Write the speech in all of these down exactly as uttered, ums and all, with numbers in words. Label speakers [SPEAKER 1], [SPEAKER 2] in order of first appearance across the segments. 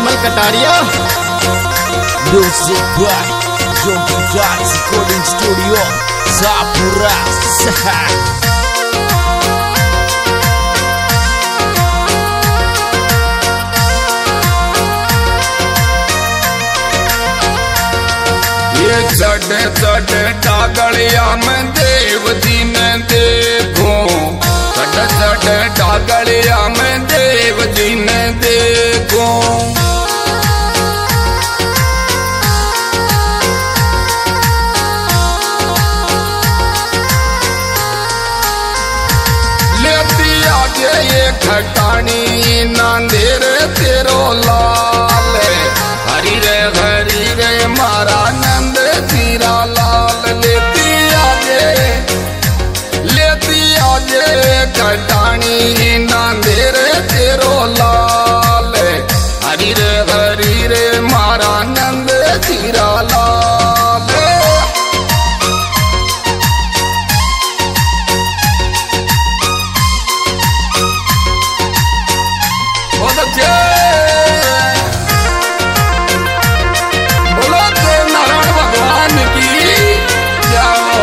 [SPEAKER 1] Kamal Kataria.
[SPEAKER 2] Music by Yogi Dance Recording Studio, Sapura.
[SPEAKER 3] ये चढ़े चढ़े डागलिया में देव जी ने देखो, चढ़े चढ़े डागलिया में देव जी ने देखो। लेती आगे ये खटानी नांदेर तेरो लाल, हरी रे हरी रे मारा नंद जीरा लाल। लेती आगे लेती आगे खटानी नांदेर तेरो लाल, हरी रे हरी रे मारा नंद जीरा लाल। बोलो देव नारायण भगवान की जय।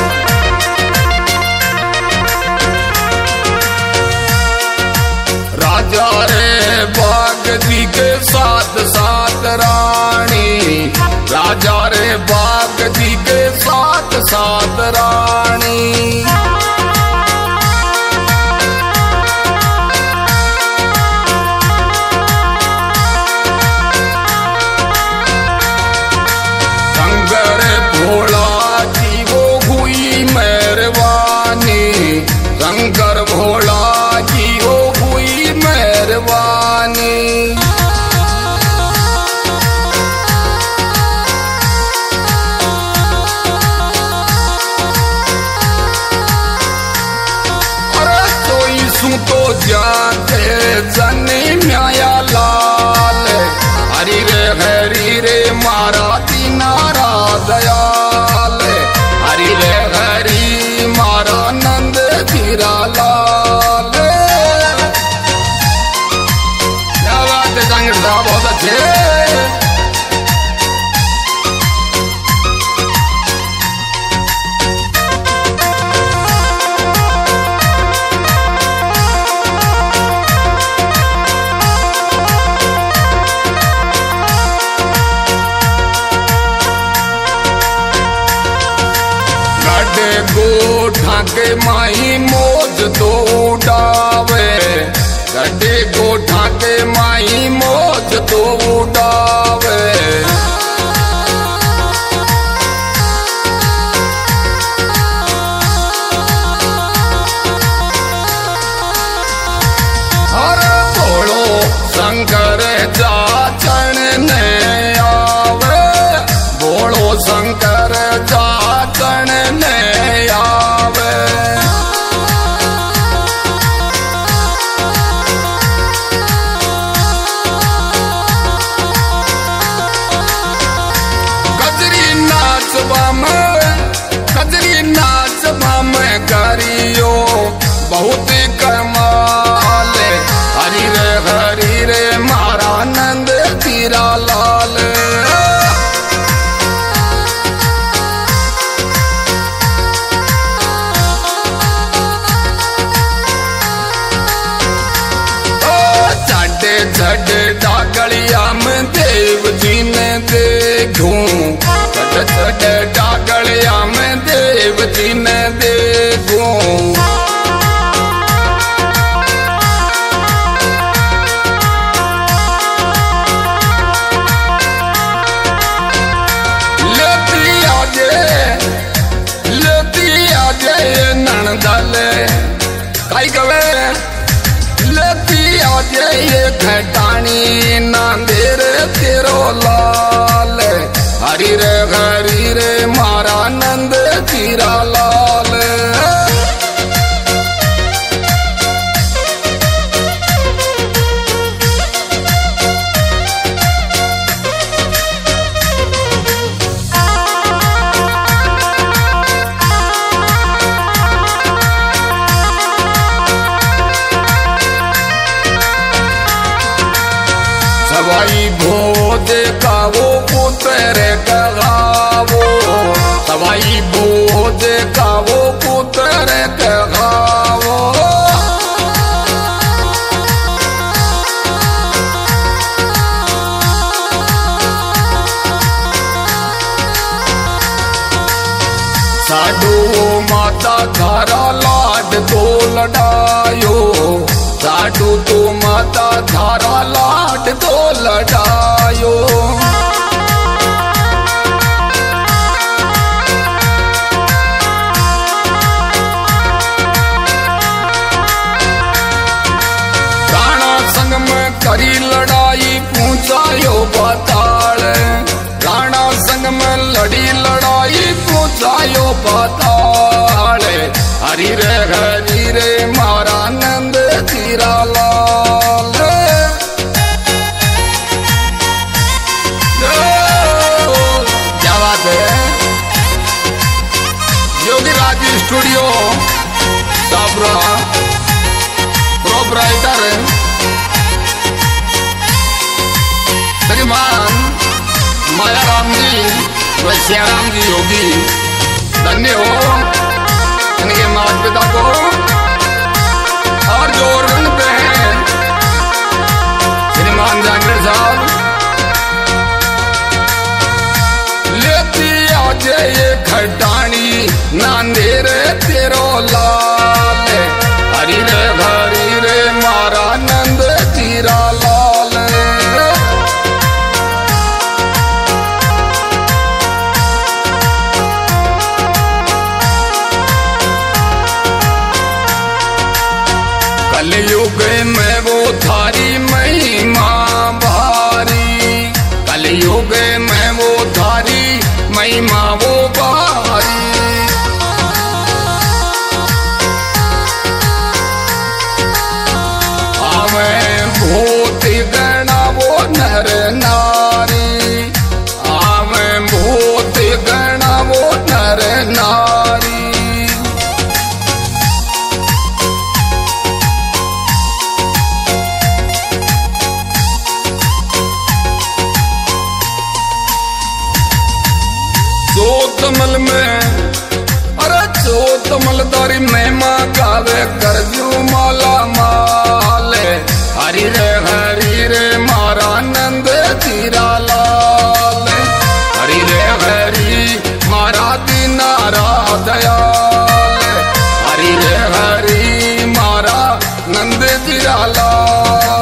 [SPEAKER 3] राजा रे बाग जी के साथ साथ रानी, राजा रे बाग जी के साथ साथ रानी। शंकर भोला जी वो हुई मेहरबानी। अरे सोई सू तो जाते जनी म्याया लाल, हरी रे हरी रे मारा दीनारा दयाल, हरी रे हरी मारा नंद जीरा लाल। क्या बात है जांगड़ साहब, बहुत अच्छे। गोठा के माई मौज तो उड़ावे, गड्ढे गोठा के माई मौज तो उड़ावे। अरे बोलो शंकर जा चढ़ने आवे, बोलो शंकर जा चढ़ने आवे। गजरी नाचबा में गजरी नाचबा में करियो बहुत कमाल, हरी रे हरी रे मारा नंद जीरा लाल। चढ़े डागलिया में देव जी ने देखो, चढ़े चढ़े डागलिया में देव जी ने देखो। लेती आजे लेती आजे नणदल काई कवे, लेती आजे ये खटानी नांदेर तेरो लाल, हरी रे हरी रे मारा नंद जीरा लाल। सवाई भोजे खावो पुत्र कहावो सवाई भोजे खावो पुत्र कहावो साडू माता थारा लाड तो लड़ायो साडू तो माता थारा लाड तो लड़ायो राणा संग में करी लड़ाई पूछायो पाताल राणा संग में लड़ी लड़ाई पूछायो पाताल हरी रे हरी रे मारा नंद तीरा लाल क्या बात है योगी राज स्टूडियो साबरा प्रोपराइटर श्रीमान माया राम जी व श्याम जी योगी धन्य हो इनके माता पिता को और जो रंग पे हैं श्रीमान जांगीर साहब लेती आज ये खटानी नांदेर तेरो लाल हरी रे हरी रे मारा नंद तीरा लाल कलयुग में वो थारी महिमा भारी कलयुग में वो थारी महिमा वो भारी आवे भूत गणा वो नर नारी आवे भूत गणा वो नर नारी चोतमल में अरे चोतमल दारी महिमा गावे करजू माला माले हरी रे हरी रे मारा नंद तीरा लाल हरी रे हरी मारा दीनारा दयाल हरी रे हरी मारा नंद तीरा लाल